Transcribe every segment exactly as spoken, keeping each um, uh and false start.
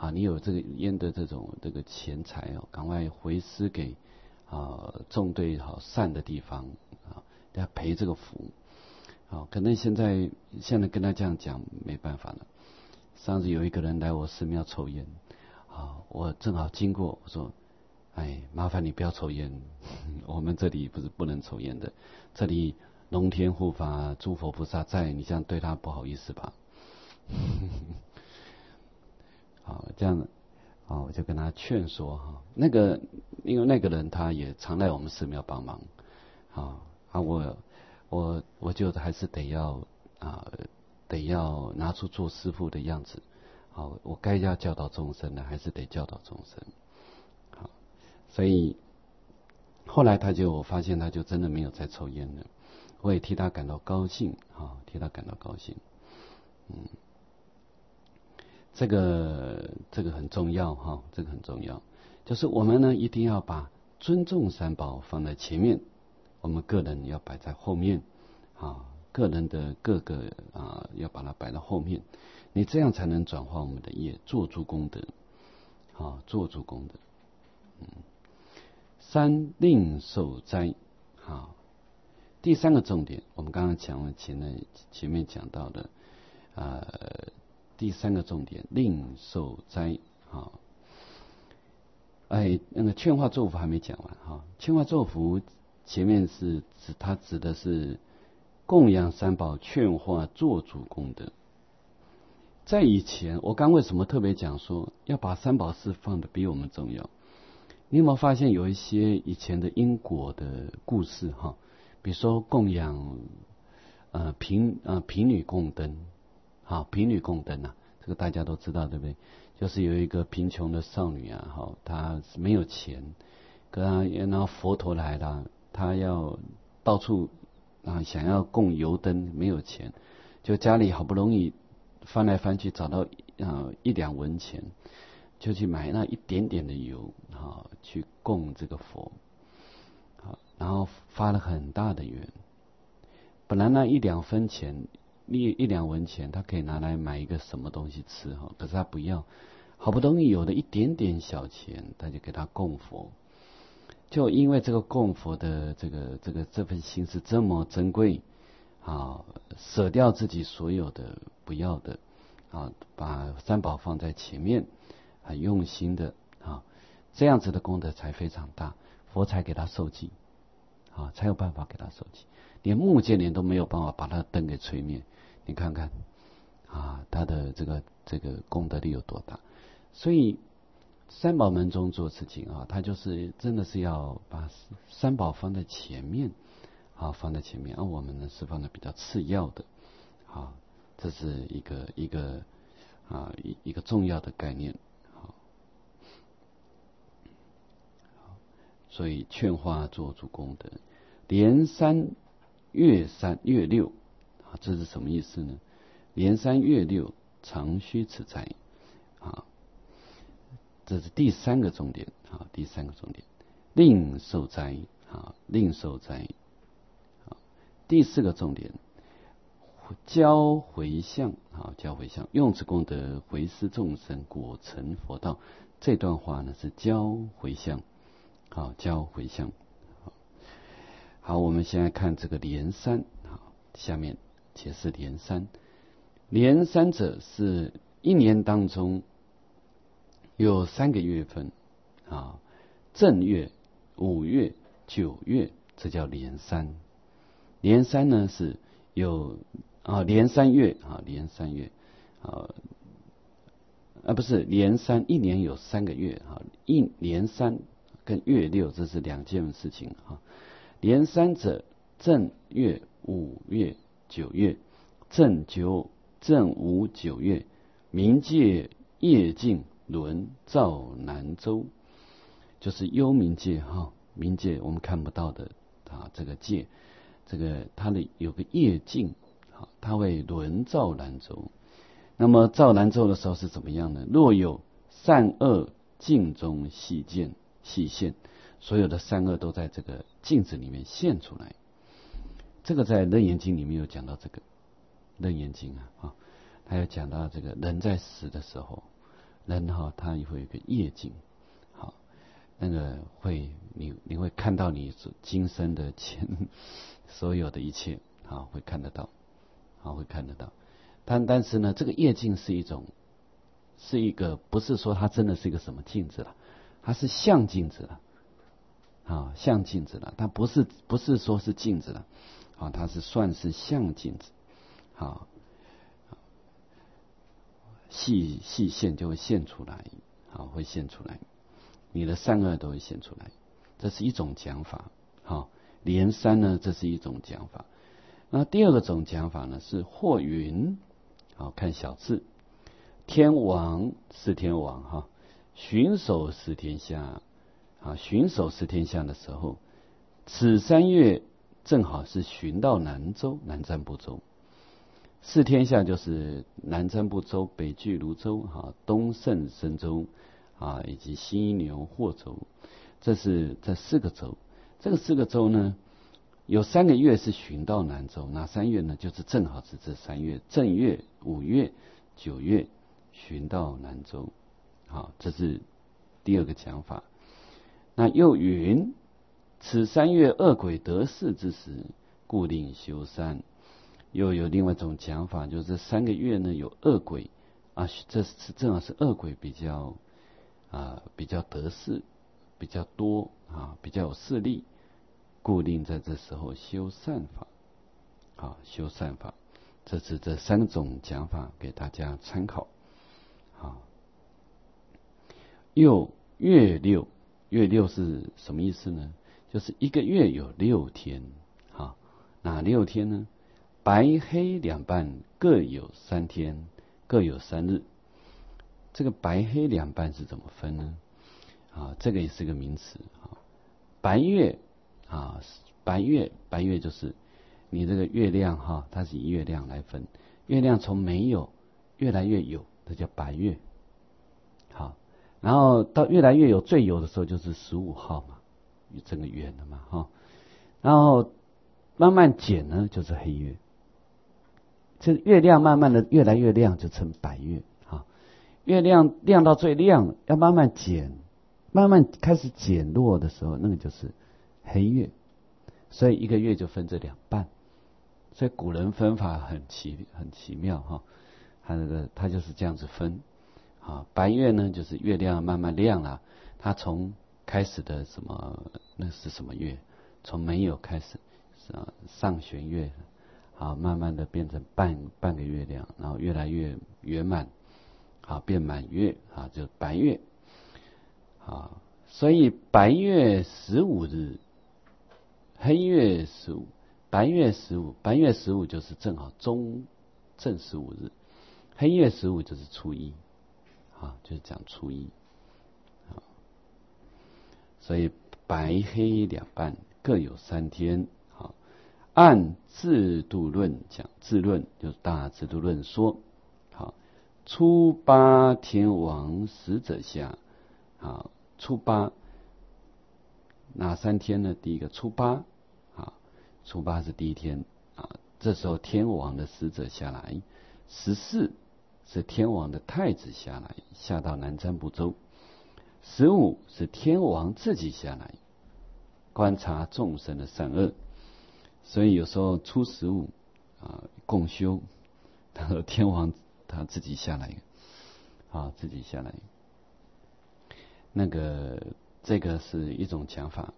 啊，你有这个烟的这种这个钱财哦，赶快回施给啊种对好善的地方啊，要赔这个福。啊，可能现在现在跟他这样讲没办法了。上次有一个人来我寺庙抽烟，啊，我正好经过，我说，哎，麻烦你不要抽烟，我们这里不是不能抽烟的，这里龙天护法、诸佛菩萨在，你这样对他不好意思吧？好，这样，啊，我就跟他劝说哈，那个因为那个人他也常来我们寺庙帮忙，啊啊，我我我就还是得要啊。得要拿出做师父的样子，好，我该要教导众生的，还是得教导众生。好，所以后来他就我发现他就真的没有再抽烟了，我也替他感到高兴，啊，替他感到高兴。嗯，这个这个很重要哈，这个很重要，就是我们呢一定要把尊重三宝放在前面，我们个人要摆在后面，啊。个人的各个啊，要把它摆到后面，你这样才能转化我们的业，做出功德，啊，做出功德。嗯，三令受灾，好，第三个重点，我们刚刚讲了前面前面讲到的，呃，第三个重点，令受灾，好，哎，那个劝化咒符还没讲完哈，劝化咒符前面是指它指的是。供养三宝，劝化做主功德。在以前，我刚为什么特别讲说要把三宝事放的比我们重要？你有没有发现有一些以前的因果的故事哈？比如说供养呃贫呃贫女供灯，好贫女供灯啊，这个大家都知道对不对？就是有一个贫穷的少女啊，哈，她没有钱，可她然后佛陀来了，她要到处。啊，想要供油灯没有钱，就家里好不容易翻来翻去找到啊一两文钱，就去买那一点点的油啊去供这个佛，啊，然后发了很大的愿。本来那一两分钱一一两文钱，他可以拿来买一个什么东西吃哈，可是他不要，好不容易有了一点点小钱，他就给他供佛。就因为这个供佛的这个这个这份心是这么珍贵啊，舍掉自己所有的不要的啊，把三宝放在前面，很用心的啊，这样子的功德才非常大，佛才给他受记啊，才有办法给他受记。连目犍连都没有办法把他的灯给吹灭，你看看啊，他的这个这个功德力有多大，所以。三宝门中做事情啊，他就是真的是要把三宝放在前面啊，放在前面，而、啊、我们呢是放在比较次要的啊，这是一个一个啊一一个重要的概念啊。所以劝化做主功德，连三月三月六啊，这是什么意思呢？连三月六常须此灾啊。这是第三个重点啊，第三个重点，令受灾啊，令受灾啊。第四个重点，教回向啊，教回向，用此功德回施众生，果成佛道。这段话呢是教回向，好，教回向。好，我们现在看这个连三啊，下面解释连三。连三者是一年当中。有三个月份啊，正月、五月、九月，这叫连三。连三呢是有啊连三月啊连三月啊啊不是连三，一年有三个月啊，一连三跟月六这是两件事情啊。连三者，正月、五月、九月，正九、正五、九月，冥界夜尽。轮照南州，就是幽冥界哈，冥界我们看不到的啊，这个界，这个它的有个夜镜啊，它会轮照南州。那么照南州的时候是怎么样呢？若有善恶镜中细见细现，所有的善恶都在这个镜子里面现出来。这个在《楞严经》里面有讲到这个，《楞严经》啊啊，它有讲到这个人在死的时候。 人哈，他也会有一个业境，好，那个会你你会看到你今生的前所有的一切，好，会看得到，好，会看得到。但但是呢，这个业境是一种，是一个不是说它真的是一个什么镜子了，它是像镜子了，啊，像镜子了，它不是不是说是镜子了，啊，它是算是像镜子，好。细细线就会现出来，好，会现出来，你的善恶都会现出来，这是一种讲法，好，连三呢，这是一种讲法。那第二个种讲法呢，是或云，好，看小字，天王是天王哈，巡守是天下，啊，巡守是天下的时候，此三月正好是巡到南州，南瞻部洲。四天下就是南瞻部洲、北俱泸州、哈东胜神州啊，以及西牛霍州，这是这四个州。这个四个州呢，有三个月是巡到南州，哪三月呢？就是正好是这三月：正月、五月、九月巡到南州。好，这是第二个讲法。那又云：此三月恶鬼得势之时，故令修善。又有另外一种讲法，就是这三个月呢有恶鬼啊，这是正好是恶鬼比较啊比较得势比较多啊，比较有势力，故令在这时候修善法，啊修善法，这是这三种讲法给大家参考。啊，又月六，月六是什么意思呢？就是一个月有六天，啊，哪六天呢？白黑两半各有三天，各有三日。这个白黑两半是怎么分呢？啊，这个也是个名词啊。白月啊，白月，白月就是你这个月亮哈，它是以月亮来分。月亮从没有越来越有，这叫白月。好，然后到越来越有最有的时候就是十五号嘛，整个圆了嘛哈。然后慢慢减呢，就是黑月。这月亮慢慢的越来越亮，就称白月啊。月亮亮到最亮，要慢慢减，慢慢开始减弱的时候，那个就是黑月。所以一个月就分这两半。所以古人分法很奇很奇妙哈，他那个他就是这样子分啊。白月呢，就是月亮慢慢亮了，它从开始的什么那是什么月？从没有开始啊，上弦月。啊，慢慢的变成半半个月亮，然后越来越圆满，啊，变满月啊，就白月，啊，所以白月十五日，黑月十五，白月十五，白月十五就是正好中正十五日，黑月十五就是初一，啊，就是讲初一，啊，所以白黑两半各有三天。按制度论讲，制论就是大制度论说，好，初八天王使者下，好，初八哪三天呢？第一个初八，啊，初八是第一天啊，这时候天王的使者下来，十四是天王的太子下来，下到南瞻部洲，十五是天王自己下来，观察众生的善恶。所以有时候初十五啊共修，他说天王他自己下来，啊自己下来，那个这个是一种讲法。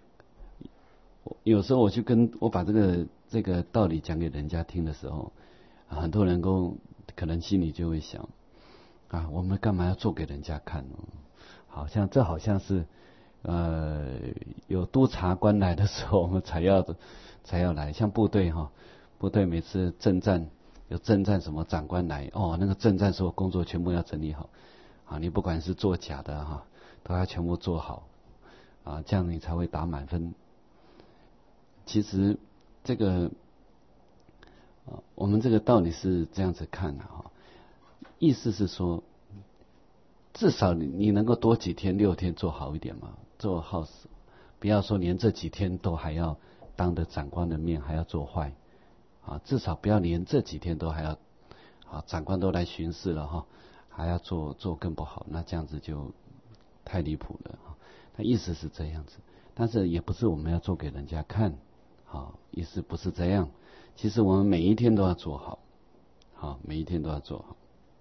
有时候我去跟我把这个这个道理讲给人家听的时候，啊、很多人都可能心里就会想啊，我们干嘛要做给人家看呢？好像这好像是呃有督察官来的时候，我们才要才要来。像部队哈，部队每次政战有政战什么长官来哦，那个政战所有工作全部要整理好啊，你不管是做假的哈，都要全部做好啊，这样你才会打满分。其实这个啊，我们这个道理是这样子看的哈，意思是说，至少你你能够多几天六天做好一点嘛，做好事，不要说连这几天都还要当着长官的面还要做坏啊，至少不要连这几天都还要啊，长官都来巡视了哈， 还要做做更不好，那这样子就太离谱了啊。他意思是这样子，但是也不是我们要做给人家看，好，意思不是这样。其实我们每一天都要做好，好，每一天都要做好。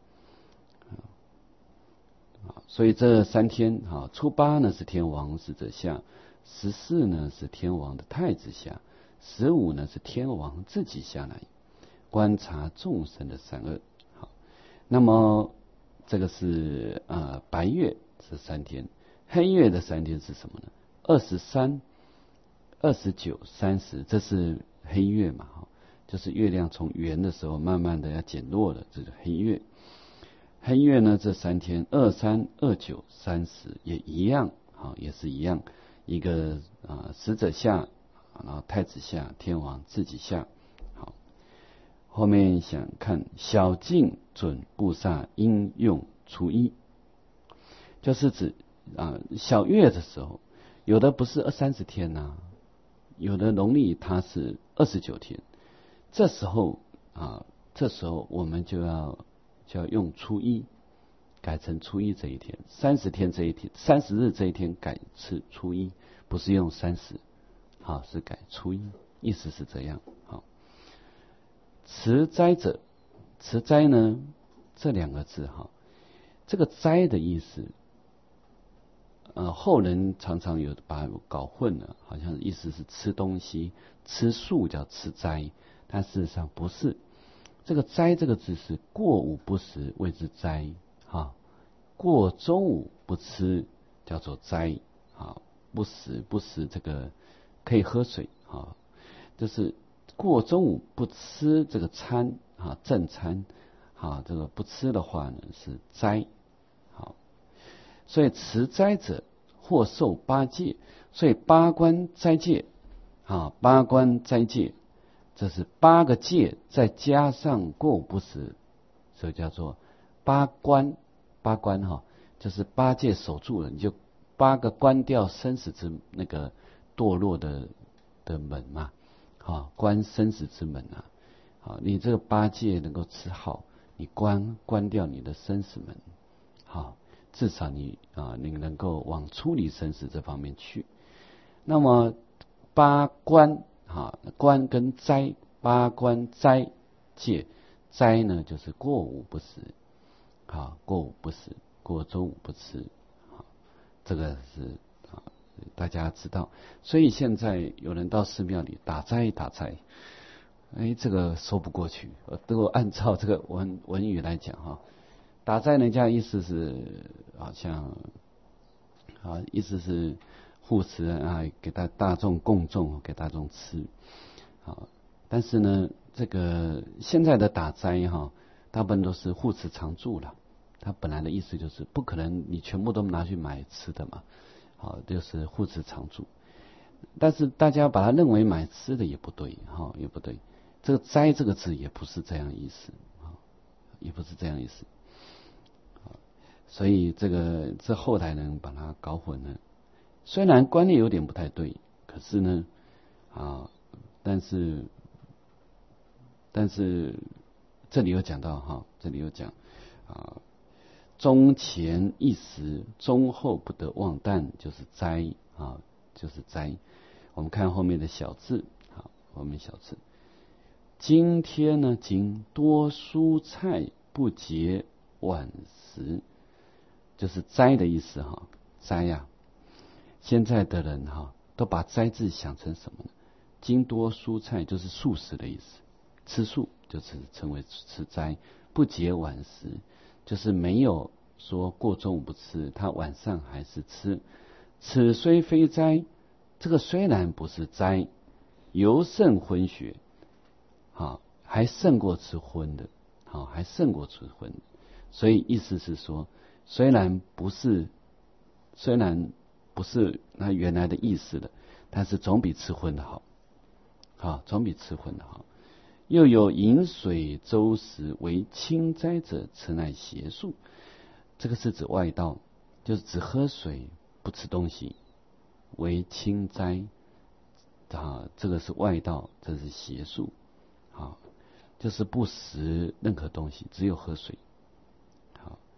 所以这三天，哈，初八呢是天王使者下，十四呢是天王的太子下，十五呢是天王自己下来观察众生的善恶。好，那么这个是呃白月是三天，黑月的三天是什么呢？二十三、二十九、三十，这是黑月嘛，哈，就是月亮从圆的时候慢慢的要减弱了，这是黑月。黑月呢，这三天二三、二九、三十也一样，啊，也是一样，一个啊使者下，然后太子下，天王自己下。好，后面想看小径准布萨应用初一，就是指啊小月的时候，有的不是二三十天呐、啊，有的农历它是二十九天，这时候啊，这时候我们就要。就要用初一改成初一这一天，三十天这一天，三十日这一天改是初一，不是用三十，好，是改初一，意思是这样。好，持斋者，持斋呢这两个字哈，这个斋的意思，呃，后人常常有把它搞混了，好像意思是吃东西，吃素叫吃斋，但事实上不是。这个斋这个字是过午不食谓之斋，哈，过中午不吃叫做斋，啊，不食不食这个可以喝水，啊，就是过中午不吃这个餐，啊，正餐，啊，这个不吃的话呢是斋，好，所以持斋者或受八戒，所以八关斋戒，啊，八关斋戒。这是八个戒，再加上过午不食，所以叫做八关。八关哈，就是八戒守住了，你就八个关掉生死之那个堕落的的门嘛，啊，关生死之门啊，好，你这个八戒能够持好，你关关掉你的生死门，好，至少你啊，你能够往处理生死这方面去。那么八关。啊，关跟斋，八关斋戒，斋呢就是过午不食，啊，过午不食，过中午不吃，啊，这个是啊，大家知道。所以现在有人到寺庙里打斋打斋，哎，这个说不过去。都按照这个文文语来讲哈，打斋人家意思是好像啊，意思是。护持啊，给大大众供众，给大众吃，好。但是呢，这个现在的打斋哈，大部分都是护持常住了。它本来的意思就是不可能你全部都拿去买吃的嘛，好，就是护持常住。但是大家把它认为买吃的也不对，哈，也不对。这个斋这个字也不是这样意思，啊，也不是这样意思。所以这个这后来人把它搞混了。虽然观念有点不太对，可是呢，啊，但是，但是这里有讲到哈，这里有讲啊，中前一时，中后不得忘诞，就是斋啊，就是斋。我们看后面的小字，好，后面小字，今天呢，今多蔬菜不节晚食，就是斋的意思哈，斋呀。现在的人哈，都把斋字想成什么呢？精多蔬菜就是素食的意思，吃素就是称为吃斋，不节晚食就是没有说过中午不吃，他晚上还是吃。此虽非斋，这个虽然不是斋，犹胜荤血，好，还胜过吃荤的，好，还胜过吃荤的。所以意思是说，虽然不是，虽然。不是他原来的意思了，但是总比吃荤的好，好，总比吃荤的好。又有饮水粥食为清斋者，此乃邪术。这个是指外道，就是只喝水不吃东西为清斋啊，这个是外道，这是邪术，好，就是不食任何东西，只有喝水。好，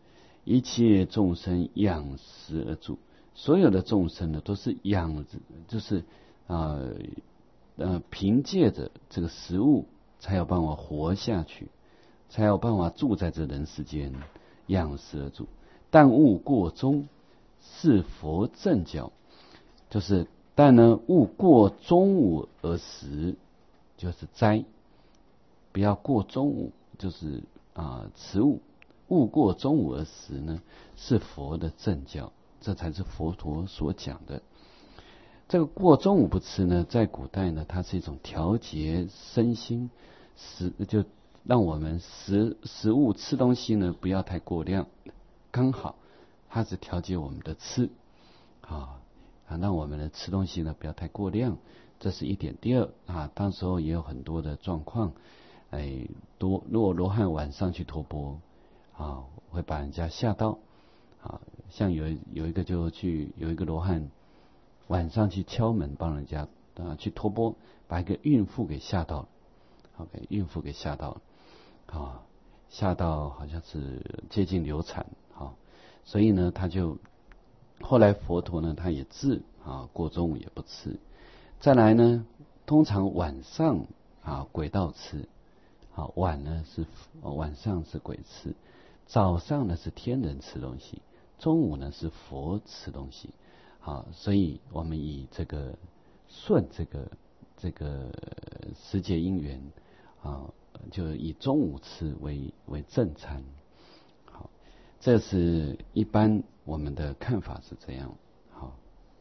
一切众生养食而住，所有的众生呢都是养，就是啊 呃, 呃凭借着这个食物才有办法活下去，才有办法住在这人世间，养食而住。但勿过中，是佛正教。就是但呢，勿过中午而食，就是斋，不要过中午，就是啊食物。勿过中午而食呢，是佛的正教，这才是佛陀所讲的。这个过中午不吃呢，在古代呢，它是一种调节身心，食就让我们食食物吃东西呢不要太过量，刚好它是调节我们的吃啊啊，让我们的吃东西呢不要太过量，这是一点。第二啊，当时候也有很多的状况，哎，多如果罗汉晚上去托钵啊，会把人家吓到啊。像有有一个就去有一个罗汉晚上去敲门帮人家啊去托钵，把一个孕妇给吓到了，好，给孕妇给吓到了啊，吓到好像是接近流产啊，所以呢他就后来佛陀呢他也治啊，过中午也不吃。再来呢，通常晚上啊鬼道吃，啊晚呢是晚上是鬼吃，早上呢是天人吃东西，中午呢是佛吃东西。好，所以我们以这个顺这个这个时节因缘啊，就以中午吃为为正餐。好，这是一般我们的看法是这样。好，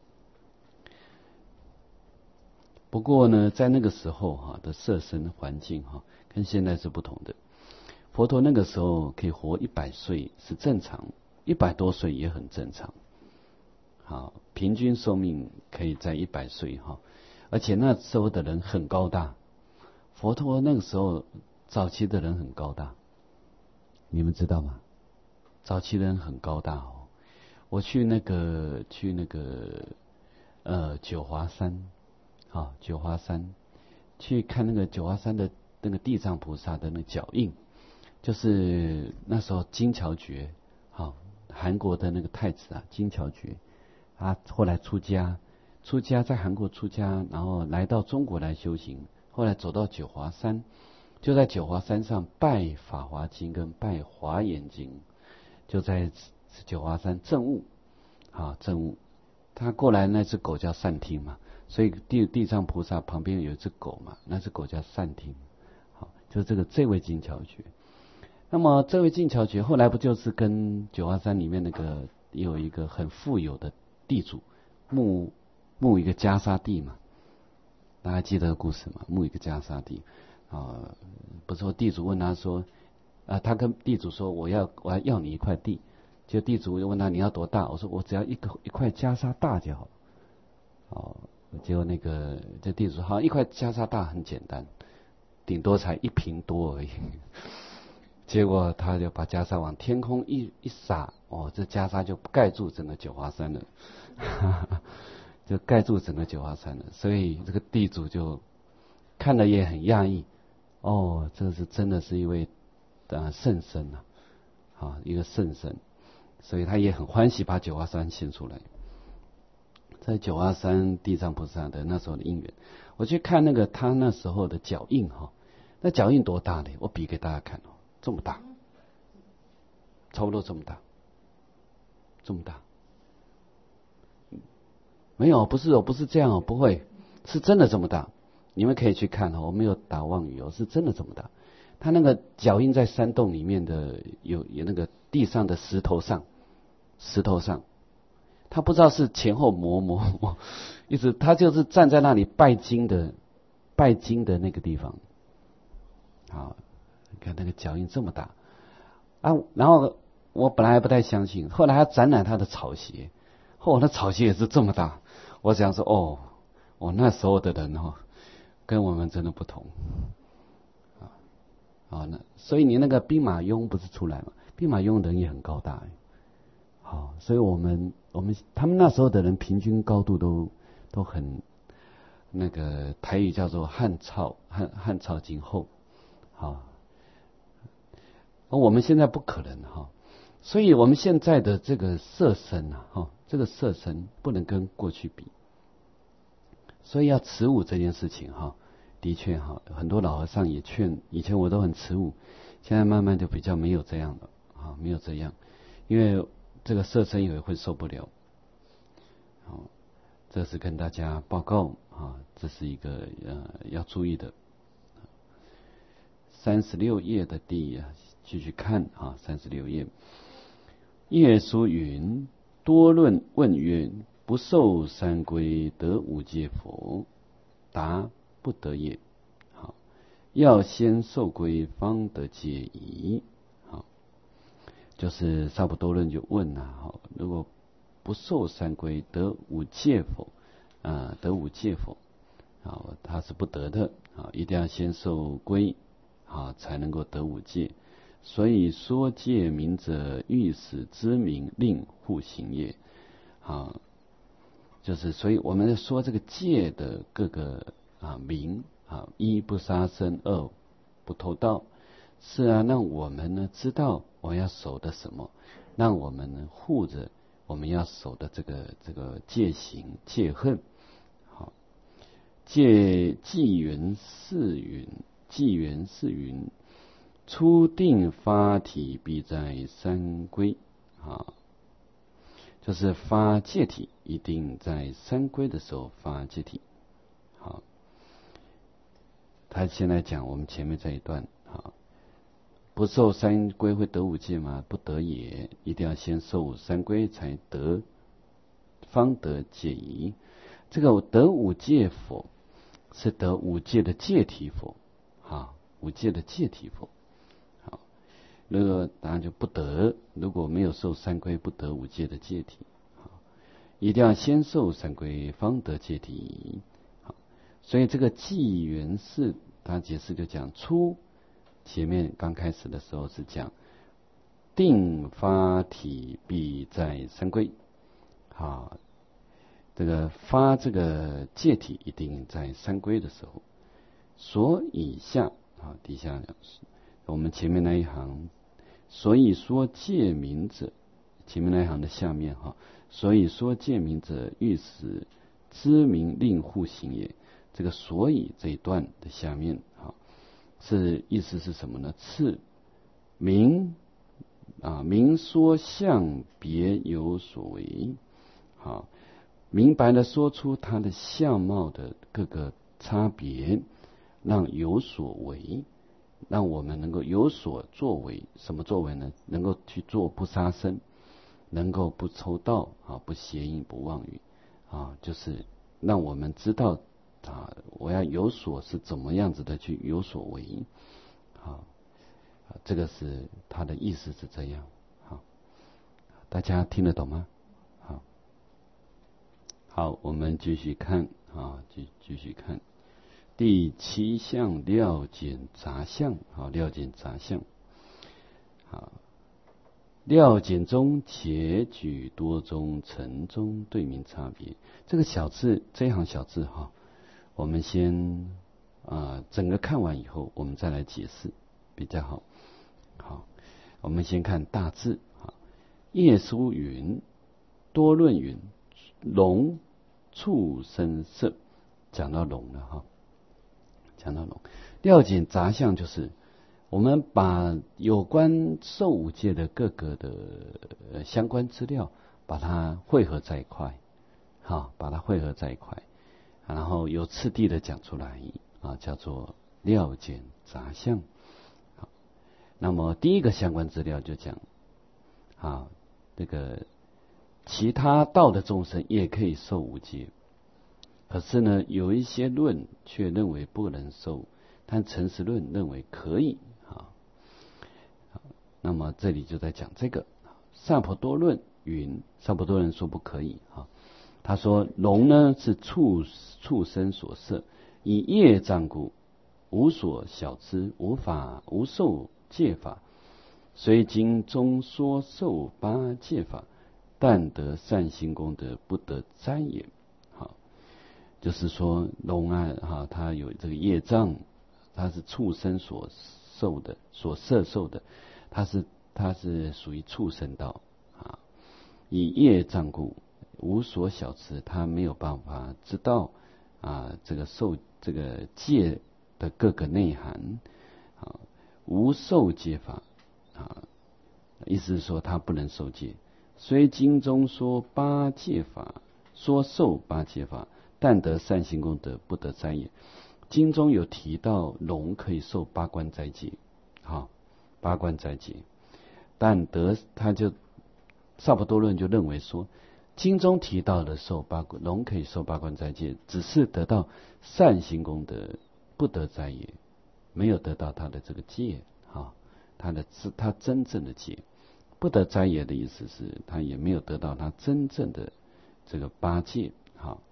不过呢，在那个时候哈的色身环境哈，跟现在是不同的。佛陀那个时候可以活一百岁是正常，一百多岁也很正常。好，平均寿命可以在一百岁哈，而且那时候的人很高大。佛陀那个时候早期的人很高大，你们知道吗？早期的人很高大哦。我去那个去那个呃九华山，啊九华山去看那个九华山的那个地藏菩萨的那脚印，就是那时候金乔觉，好，韩国的那个太子啊，金乔觉。他后来出家，出家在韩国出家，然后来到中国来修行。后来走到九华山，就在九华山上拜《法华经》跟拜《华严经》，就在九华山证悟，啊证悟。他过来那只狗叫善听嘛，所以地地藏菩萨旁边有一只狗嘛，那只狗叫善听。好，就这个这位金乔觉。那么这位金乔觉后来不就是跟九华山里面那个有一个很富有的地主募募一个袈裟地嘛？大家记得故事吗？募一个袈裟地啊，不是说地主问他说啊，他跟地主说我要我要要你一块地，就地主又问他你要多大？我说我只要一个一块袈裟大就好。哦，结果那个这地主说好，一块袈裟大很简单，顶多才一平多而已。结果他就把袈裟往天空一一撒，哦，这袈裟就盖住整个九华山了，就盖住整个九华山了。所以这个地主就看了也很讶异，哦，这是真的是一位呃圣僧啊，啊一个圣僧，所以他也很欢喜把九华山献出来。在九华山地藏菩萨的那时候的因缘，我去看那个他那时候的脚印哈，那脚印多大呢？我比给大家看哦。这么大，差不多这么大，这么大，没有，不是哦，不是这样哦，不会，是真的这么大。你们可以去看哦，我没有打妄语哦，是真的这么大。他那个脚印在山洞里面的有有那个地上的石头上，石头上，他不知道是前后磨磨磨，一直他就是站在那里拜经的拜经的那个地方，好。你看那个脚印这么大啊！然后我本来还不太相信，后来还展览他的草鞋，哦，那草鞋也是这么大。我想说，哦，我那时候的人哦，跟我们真的不同啊啊！那所以你那个兵马俑不是出来嘛？兵马俑人也很高大，好，所以我们我们他们那时候的人平均高度都都很那个台语叫做汉草汉汉草今后，好。而我们现在不可能哈， 所以我们现在的这个色身啊，哈，这个色身不能跟过去比，所以要持五这件事情哈，的确哈，很多老和尚也劝，以前我都很持五，现在慢慢就比较没有这样了啊，没有这样，因为这个色身也会受不了。好，这是跟大家报告啊，这是一个呃要注意的。三十六页的第继续看啊，三十六页。耶稣云：多论问曰：不受三归得五戒否？答：不得也。好，要先受归，方得戒矣。好，就是萨婆多论就问啊，好，如果不受三归得五戒否？啊，得五戒否？啊，他是不得的啊，一定要先受归啊，才能够得五戒。所以说戒名者，欲使知名，令护行也。啊，就是所以我们说这个戒的各个啊名啊，一不杀生，二不偷盗，是啊，让我们呢知道我要守的什么，让我们呢护着我们要守的这个这个戒行戒恨。好，戒纪元是云，纪元是云。初定发体，必在三归啊，就是发戒体，一定在三归的时候发戒体。好，他现在讲我们前面这一段啊，不受三归会得五戒吗？不得也，一定要先受三归才得，方得戒矣。这个得五戒否，是得五戒的戒体否？啊，五戒的戒体否？那个答案就不得，如果没有受三归，不得五戒的戒体。一定要先受三归，方得戒体。好，所以这个纪元是他解释就讲初，前面刚开始的时候是讲定发体必在三归。好，这个发这个戒体一定在三归的时候。所以下啊，底下我们前面那一行。所以说戒名者，前面那一行的下面哈，所以说戒名者，欲使知名，令护行也。这个所以这一段的下面哈，是意思是什么呢？次明啊，明说相别有所为，好，明白的说出它的相貌的各个差别，让有所为。让我们能够有所作为，什么作为呢？能够去做不杀生，能够不偷盗啊，不邪淫，不妄语啊，就是让我们知道啊，我要有所是怎么样子的去有所为啊，这个是他的意思是这样。好，大家听得懂吗？好，好，我们继续看啊，继继续看。第七项料检杂项，好，料检杂项，好，料检中且举多中层中对名差别。这个小字，这一行小字哈，我们先啊、呃、整个看完以后，我们再来解释比较好。好，我们先看大字啊，耶稣云，多论云，龙畜生色，讲到龙了哈。讲到龙，料检杂项就是我们把有关受五戒的各个的、呃、相关资料，把它汇合在一块，好，把它汇合在一块，然后有次第的讲出来啊，叫做料检杂项。好，那么第一个相关资料就讲啊，这个其他道的众生也可以受五戒。可是呢，有一些论却认为不能受，但诚实论认为可以啊。那么这里就在讲这个萨婆多论云，萨婆多论说不可以啊。他说龙呢是畜畜生所摄，以业障故，无所晓知，无法无受戒法，虽经中说受八戒法，但得善行功德，不得灾也。就是说龙啊，哈，它有这个业障，它是畜生所受的，所摄受的，它是它是属于畜生道啊，以业障故，无所晓持，他没有办法知道啊这个受这个戒的各个内涵啊，无受戒法啊，意思是说他不能受戒。虽经中说八戒法，说受八戒法，但得善行功德，不得斋也。经中有提到龙可以受八关斋戒，好，八关斋戒，但得他就萨婆多论就认为说，经中提到的受八龙可以受八关斋戒，只是得到善行功德，不得斋也，没有得到他的这个戒，哈，他的他真正的戒。不得斋也的意思是，他也没有得到他真正的这个八戒，好。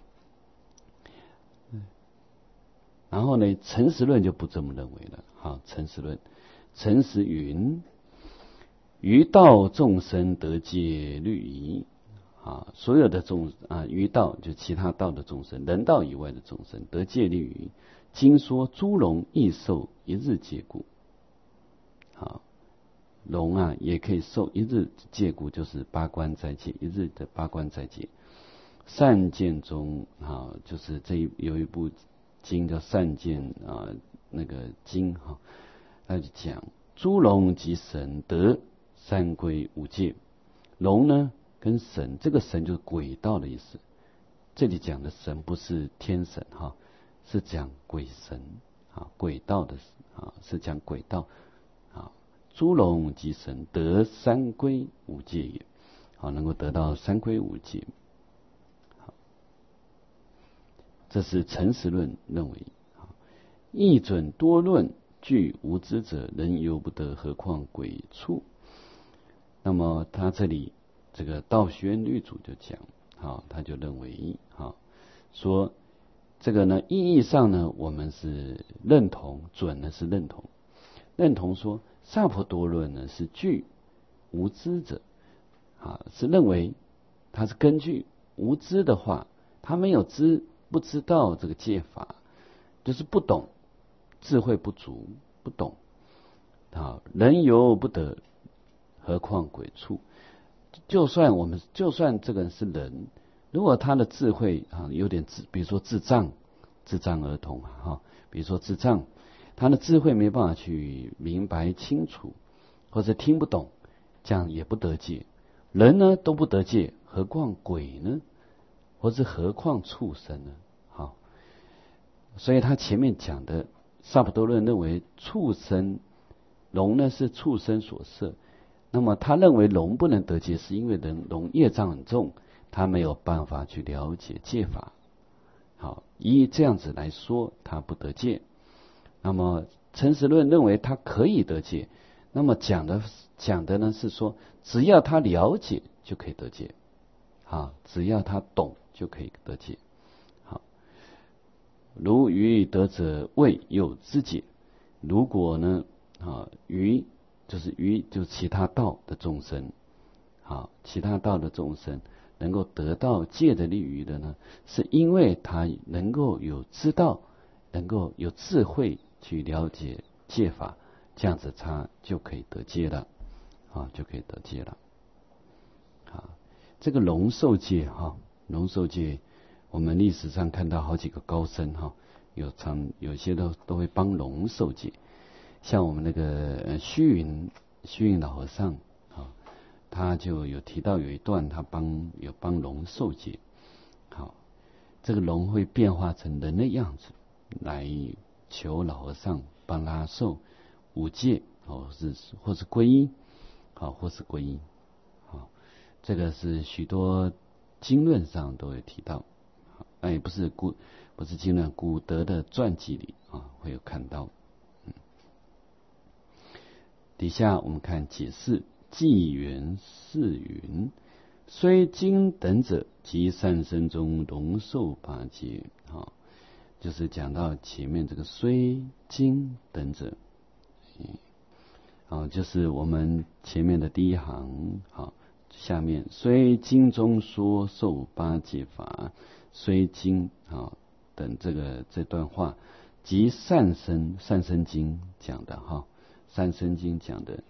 然后呢，诚实论就不这么认为了，好，诚实论，诚实云：于道众生得戒律仪，啊，所有的众啊，于道就其他道的众生，人道以外的众生得戒律仪，经说诸龙亦受一日戒故，好。龙啊，也可以受一日戒故，就是八关斋戒，一日的八关斋戒。善见中啊，就是这一有一部经叫善见啊，那个经哈，他就讲诸龙及神得三归五戒。龙呢跟神，这个神就是鬼道的意思。这里讲的神不是天神哈，是讲鬼神啊，鬼道的啊，是讲鬼道。诸龙及神得三归五戒也，好，能够得到三归五戒。好，这是诚实论认为。一准多论具无知者，人犹不得，何况鬼畜？那么他这里这个道学院律主就讲，好，他就认为，好，说这个呢，意义上呢，我们是认同，准呢是认同，认同说。萨婆多论呢是据无知者，啊，是认为他是根据无知的话，他没有知不知道这个戒法，就是不懂，智慧不足，不懂，啊，人犹不得，何况鬼畜？就算我们就算这个人是人，如果他的智慧啊有点智，比如说智障，智障儿童哈，比如说智障。他的智慧没办法去明白清楚，或者听不懂，这样也不得戒。人呢都不得戒，何况鬼呢？或者何况畜生呢？好，所以他前面讲的萨婆多论认为畜生龙呢是畜生所摄，那么他认为龙不能得戒，是因为人龙业障很重，他没有办法去了解戒法。好，以这样子来说，他不得戒。那么诚实论认为他可以得戒，那么讲的讲的呢是说，只要他了解就可以得戒，啊，只要他懂就可以得戒。好，如于得者未有知解，如果呢啊于就是于就是其他道的众生，好，其他道的众生能够得到戒的利益的呢，是因为他能够有知道，能够有智慧。去了解戒法，这样子他就可以得戒了，啊，就可以得戒了。啊，这个龙受戒哈，龙受戒，我们历史上看到好几个高僧哈，有常有些都都会帮龙受戒，像我们那个虚云虚云老和尚啊，他就有提到有一段他帮有帮龙受戒，好，这个龙会变化成人的样子来。求老和尚帮他受五戒，哦，是或是皈依，好，或是皈依，好，这个是许多经论上都有提到，哎，不是古不是经论，古德的传记里啊会有看到。嗯，底下我们看解释，纪元是云：虽经等者，即善生中龙受八戒，好。就是讲到前面这个虽经等者，啊，就是我们前面的第一行，好，下面虽经中说受八戒法，虽经啊等这个这段话，即善生善生经讲的哈，善生经讲的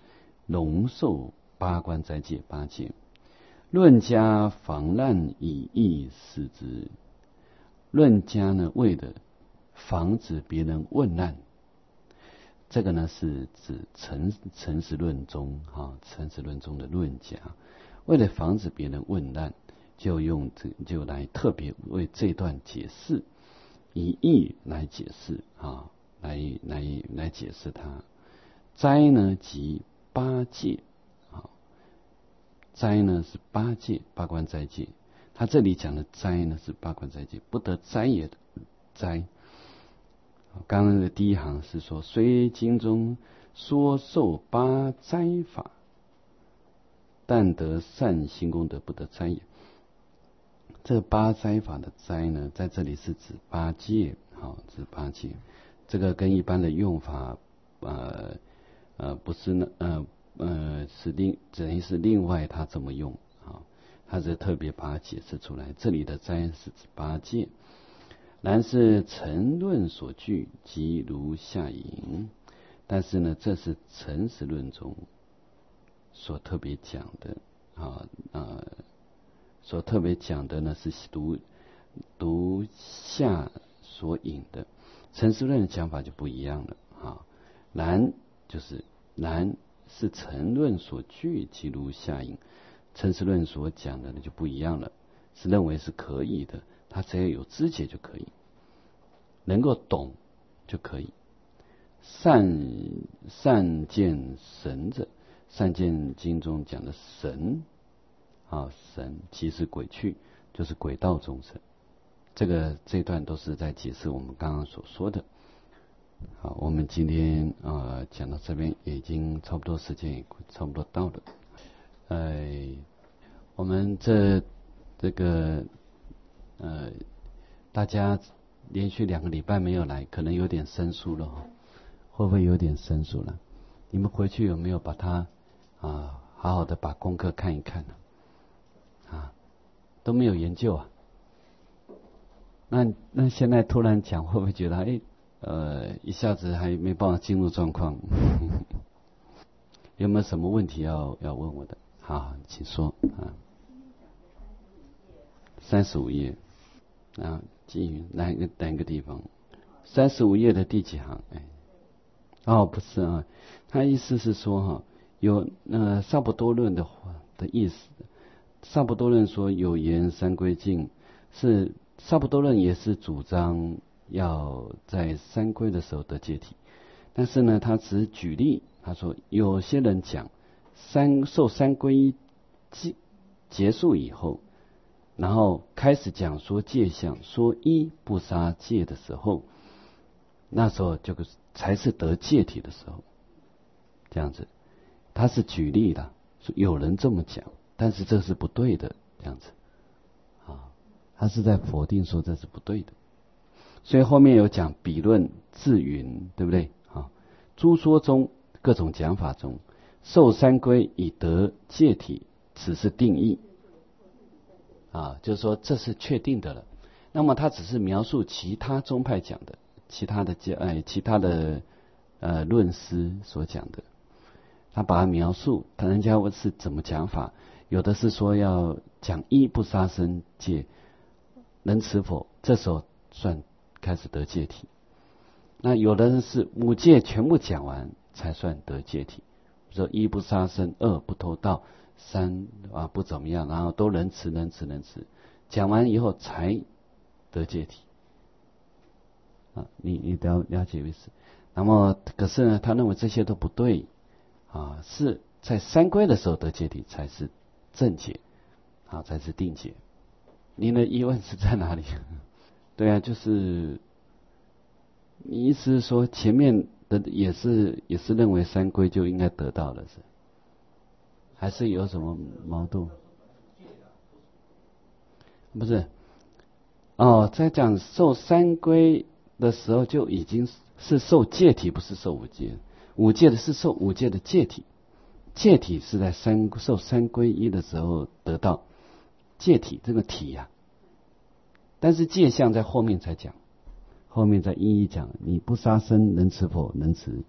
龙寿八关斋戒八戒。论家防难以义视之。论家呢，为了防止别人问难，这个呢是指诚诚实论中哈，诚实论中的论家，为了防止别人问难，就用这就来特别为这段解释，以义来解释啊，来来来解释它。斋呢即八戒啊，斋呢是八戒，八关斋戒。他这里讲的斋呢是八关斋戒，不得斋也的斋。刚刚的第一行是说，虽经中说受八斋法，但得善行功德，不得斋也。这八斋法的斋呢，在这里是指八戒，好，指八戒。这个跟一般的用法，呃呃不是呢，呃呃是另等于是另外他怎么用啊？他是特别把它解释出来。这里的斋是指八戒。然是陈论所据，即如下引。但是呢，这是诚实论中所特别讲的啊呃，所特别讲的呢是读读下所引的。诚实论的讲法就不一样了啊。然就是然是陈论所据，即如下引。诚实论所讲的呢就不一样了，是认为是可以的。他只要有知觉就可以，能够懂就可以。善善见神者，善见经中讲的神啊，神即是鬼趣，就是鬼道众生。这个这一段都是在解释我们刚刚所说的。好，我们今天呃讲到这边，已经差不多时间也差不多到了。呃，我们这这个呃，大家连续两个礼拜没有来，可能有点生疏了，会不会有点生疏了？你们回去有没有把它啊好好的把功课看一看呢？啊，都没有研究啊？那那现在突然讲，会不会觉得哎呃一下子还没办法进入状况？有没有什么问题要要问我的？好，请说啊。三十五页。啊，基于哪一个哪一个地方？三十五页的第几行？哎，哦，不是啊，他意思是说哈，有呃萨婆多论的话的意思。萨婆多论说有言三归敬，是萨婆多论也是主张要在三归的时候得戒体，但是呢，他只是举例，他说有些人讲三受三归结结束以后。然后开始讲说戒相，说一不杀戒的时候，那时候就才是得戒体的时候，这样子，他是举例的，说有人这么讲，但是这是不对的，这样子，啊，他是在否定说这是不对的，所以后面有讲比论自云，对不对？啊，诸说中各种讲法中，受三归以得戒体，此是定义。啊，就是说这是确定的了。那么他只是描述其他宗派讲的，其他的哎，其他的呃论师所讲的，他把它描述，他人家是怎么讲法？有的是说要讲一不杀生戒，能持否？这时候算开始得戒体。那有的人是五戒全部讲完才算得戒体，比如说一不杀生，二不偷盗。三啊不怎么样，然后都能持能持能持，讲完以后才得戒体啊，你你了了解意思。那么可是呢，他认为这些都不对啊，是在三归的时候得戒体才是正解啊，才是定解。您的疑问是在哪里？对啊，就是你意思是说前面的也是也是认为三归就应该得到了是？还是有什么矛盾？不是，哦，在讲受三归的时候就已经是受戒体，不是受五戒。五戒的是受五戒的戒体，戒体是在三受三归一的时候得到戒体这个体呀、啊。但是戒相在后面才讲，后面再一一讲。你不杀生能持否？能持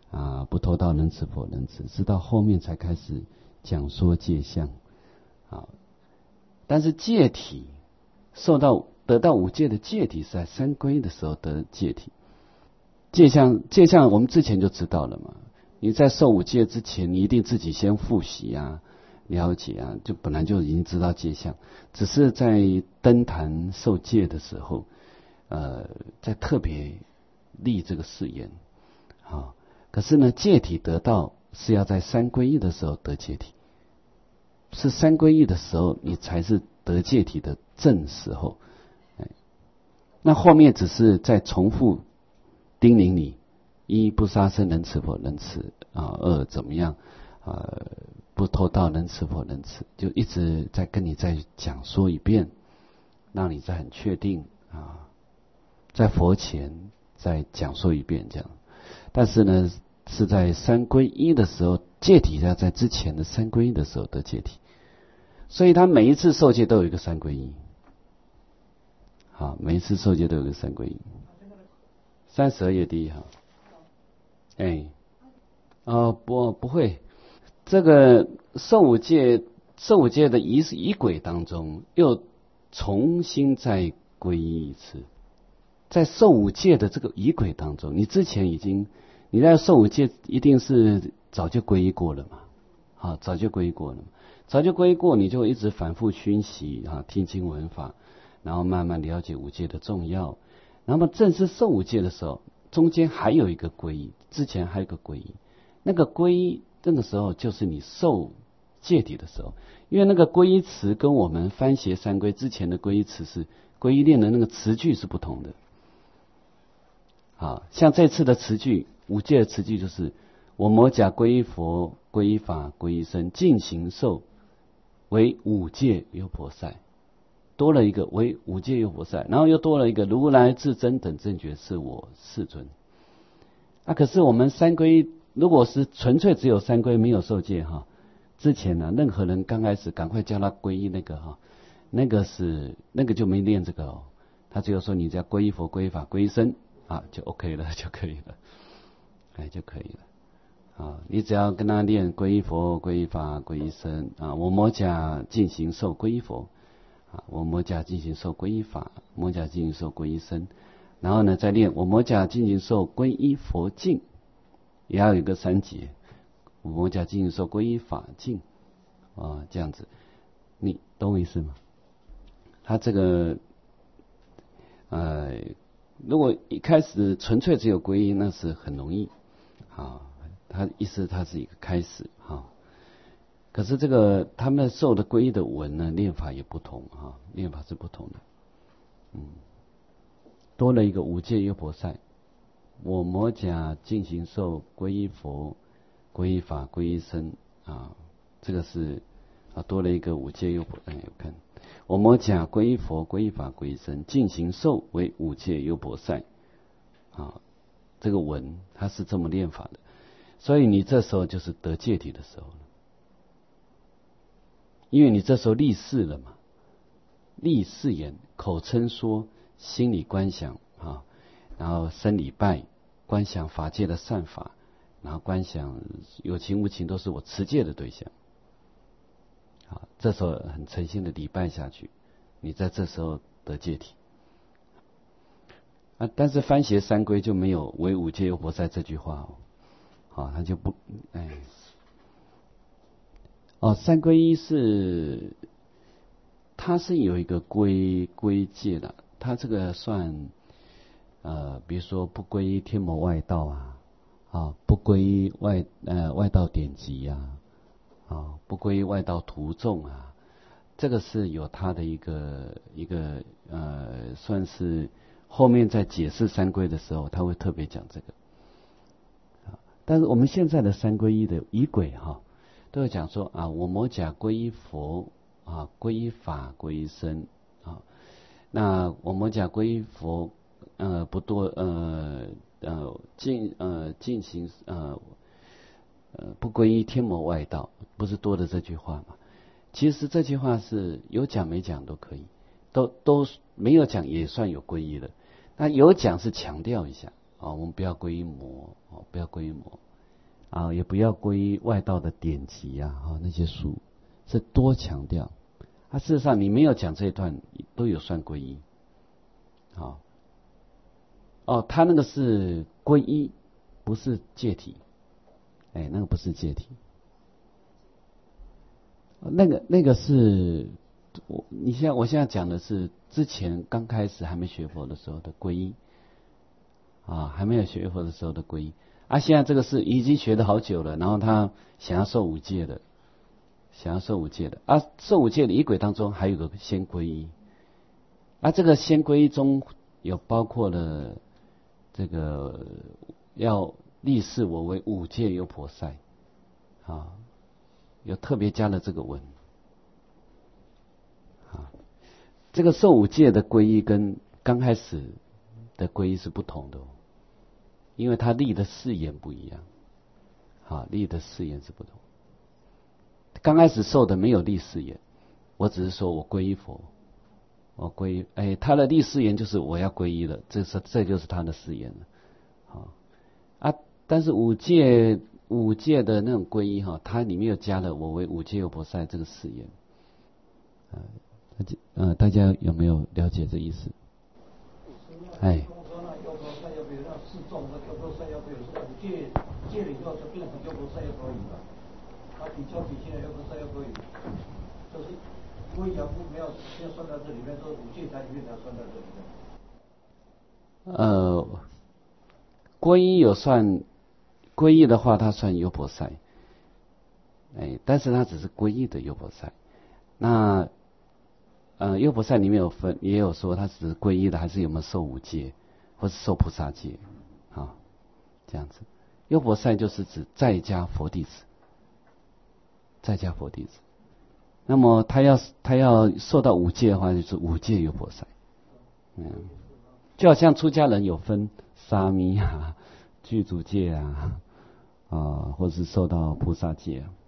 啊，不偷盗能持否能持，直到后面才开始讲说戒相。啊，但是戒体受到得到五戒的戒体是在三皈依的时候得戒体。戒相戒相我们之前就知道了嘛，你在受五戒之前，你一定自己先复习啊、了解啊，就本来就已经知道戒相，只是在登坛受戒的时候，呃，在特别立这个誓言啊。可是呢，戒体得到是要在三皈依的时候得戒体，是三皈依的时候，你才是得戒体的正时候。哎，那后面只是在重复叮咛你：一不杀生能持否能持啊？二怎么样啊？不偷盗能持否能持？就一直在跟你再讲说一遍，让你再很确定啊，在佛前再讲说一遍这样。但是呢，是在三皈依的时候，戒体要在之前的三皈依的时候得戒体，所以他每一次受戒都有一个三皈依。好，每一次受戒都有一个三皈依。三十二页第一行。哎，哦，不不会，这个受五戒受五戒的仪仪轨当中，又重新再皈依一次。在受五戒的这个仪轨当中，你之前已经你在受五戒一定是早就皈依过了嘛，好，早就皈依过了嘛，早就皈依过，你就一直反复熏习啊，听经闻法，然后慢慢了解五戒的重要。那么正式受五戒的时候，中间还有一个皈依，之前还有一个皈依，那个皈依这个时候就是你受戒体的时候，因为那个皈依词跟我们翻邪三皈之前的皈依词是皈依念的那个词句是不同的。啊，像这次的词句，五戒的词句就是我摩甲皈依佛、皈依法、皈依僧，尽行受为五戒优婆塞，多了一个为五戒优婆塞，然后又多了一个如来至真等正觉是我世尊。啊，可是我们三皈如果是纯粹只有三皈没有受戒哈，之前呢、啊，任何人刚开始赶快叫他皈依那个哈，那个是那个就没练这个哦，他只有说你只要皈依佛、皈依法、皈依僧。啊，就 OK 了，就可以了，哎，就可以了。啊，你只要跟他念皈依佛、皈依法、皈依僧啊，我摩甲进行受皈依佛，啊，我摩甲进行受皈依法，摩甲进行受皈依僧，然后呢再念我摩甲进行受皈依佛净，也要有一个三节，我摩甲进行受皈依法净，啊，这样子，你懂我意思吗？他这个，呃。如果一开始纯粹只有皈依，那是很容易，啊，他意思它是一个开始，哈。可是这个他们受的皈依的文呢，念法也不同，哈，念法是不同的，嗯，多了一个五戒优婆塞，我摩甲进行受皈依佛、皈依法、皈依僧，啊，这个是啊多了一个五戒优婆，哎，我看。我摩甲皈依佛、皈依法、皈依僧，尽行受为五戒优婆塞。啊，这个文它是这么念法的，所以你这时候就是得戒体的时候了，因为你这时候立誓了嘛，立誓言，口称说，心里观想啊，然后身礼拜，观想法界的善法，然后观想有情无情都是我持戒的对象。啊，这时候很诚心的礼拜下去，你在这时候得戒体。啊，但是翻邪三皈就没有为五戒优婆塞这句话哦，好，他就不，哎，哦，三皈依是，它是有一个皈皈戒的，它这个算，呃，比如说不皈依天魔外道啊，啊，不皈依外呃外道典籍啊。啊，不归外道徒众啊，这个是有他的一个一个呃，算是后面在解释三皈的时候，他会特别讲这个。但是我们现在的三皈依的仪轨哈，都会讲说啊，我摩甲皈依佛啊，皈依法，皈依僧啊。那我摩甲皈依佛，呃，不多呃呃进呃进行呃。呃，不皈依天魔外道，不是多的这句话吗？其实这句话是有讲没讲都可以，都都没有讲也算有皈依的。那有讲是强调一下啊、哦，我们不要皈依魔哦，不要皈依魔啊，也不要皈依外道的典籍啊，啊那些书是多强调。啊，事实上你没有讲这一段都有算皈依。好，哦，他那个是皈依，不是戒体。哎，那个不是戒体。那个那个是，我你现在我现在讲的是之前刚开始还没学佛的时候的皈依。啊，还没有学佛的时候的皈依。啊，现在这个是已经学了好久了，然后他想要受五戒的，想要受五戒的。啊，受五戒的仪轨当中还有个先皈依。啊，这个先皈依中有包括了这个要立誓我为五戒优婆塞，啊，有特别加了这个文。啊，这个受五戒的皈依跟刚开始的皈依是不同的哦。因为他立的誓言不一样，啊，立的誓言是不同。刚开始受的没有立誓言，我只是说我皈依佛，我皈依，哎，他的立誓言就是我要皈依了，这是这就是他的誓言了，啊啊，但是五戒五戒的那种皈依哈，它里面又加了我为五戒优婆塞这个誓言，呃，呃，大家有没有了解这意思？哎。 戒戒了以后就变成优婆塞又可以了，他比较比现在优婆塞又可以，就是皈依不没有没有算到这里面，说五戒才里面才算到这里面。 呃，皈依有算，皈依的话它算优婆塞，哎，但是它只是皈依的优婆塞。那呃优婆塞里面有分，也有说它只是皈依的，还是有没有受五戒，或是受菩萨戒，啊。这样子，优婆塞就是指在家佛弟子，在家佛弟子。那么他要他要受到五戒的话，就是五戒优婆塞。嗯，就好像出家人有分沙弥啊、具足戒啊，啊，或是受到菩萨戒啊。